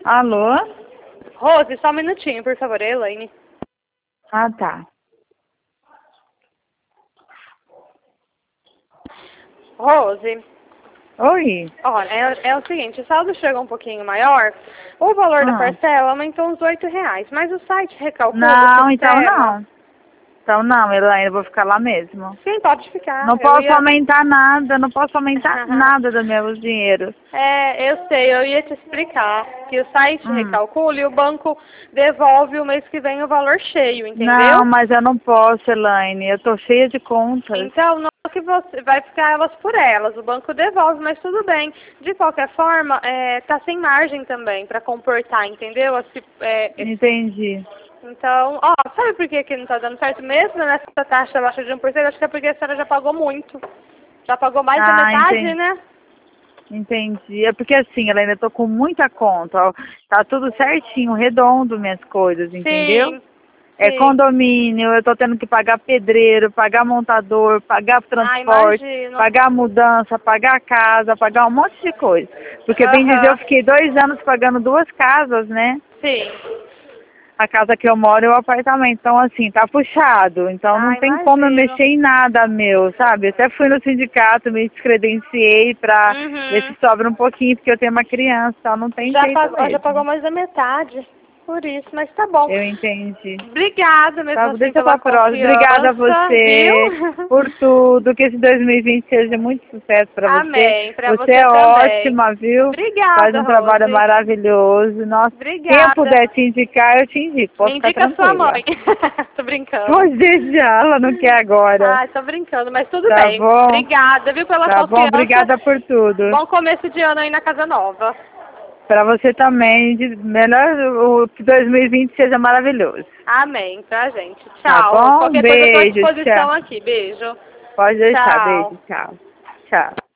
Alô? Rose, só um minutinho, por favor, é Elaine. Ah, tá. Rose, Oi. olha, é o seguinte, o saldo chegou um pouquinho maior, o valor da Ah. parcela aumentou uns R$ 8, mas o site recalcula o Não, então sistema. não. Então não, Elaine, eu vou ficar lá mesmo. Sim, pode ficar, Não posso aumentar nada, não posso aumentar nada do meu dinheiro. É, eu sei, eu ia te explicar que o site Hum. recalcula e o banco devolve o mês que vem o valor cheio, Não, entendeu? mas eu não posso, Elaine. Eu tô cheia de contas. Então, não é que você vai ficar elas por elas, o banco devolve, mas tudo bem. De qualquer forma, tá sem margem também para comportar, entendeu? Entendi. Então, ó, sabe por que não tá dando certo mesmo nessa taxa baixa de 1%? Acho que é porque a senhora já pagou muito. Já pagou mais da Ah, metade, né? entendi. É porque assim, Elaine, eu tô com muita conta. Ó. Tá tudo certinho, redondo minhas coisas, entendeu? Sim, É sim. condomínio, eu tô tendo que pagar pedreiro, pagar montador, pagar Ah, transporte, imagino. pagar mudança, pagar casa, pagar um monte de coisa. Porque, bem dizer, eu Aham. fiquei 2 anos pagando 2 casas, né? Sim. A casa que eu moro e o apartamento. Então, assim, tá puxado. Então, não Ah, tem como eu imagino. mexer em nada meu, sabe? Até fui no sindicato, me descredenciei pra ver se Uhum. sobra um pouquinho, porque eu tenho uma criança, então não tem jeito Já pagou mesmo. mais da metade. Por isso, mas tá bom. Eu entendi. Obrigada mesmo Tá, assim deixa pela pra próxima. Obrigada a confiança, viu? você por tudo. Que esse 2020 seja muito sucesso pra você. Amém. Pra Você você é também. ótima, viu? Faz Obrigada, um trabalho Rose. maravilhoso. Nossa, quem eu Obrigada. puder te indicar, eu te indico. Pode Me ficar indica a sua tranquila. mãe. Tô brincando. Pode deixar, ela não quer agora. Ai, tô brincando, mas tudo Tá bem. bom? Obrigada, viu, pela Tá bom? confiança. Obrigada por tudo. Bom começo de ano aí na casa nova. Pra você também. Melhor o que 2020 seja maravilhoso. Amém pra gente. Tá Tchau, Rose. bom? Qualquer coisa eu tô à Beijo, tchau. disposição aqui. Beijo. Pode deixar. Tchau. Beijo, tchau. Tchau.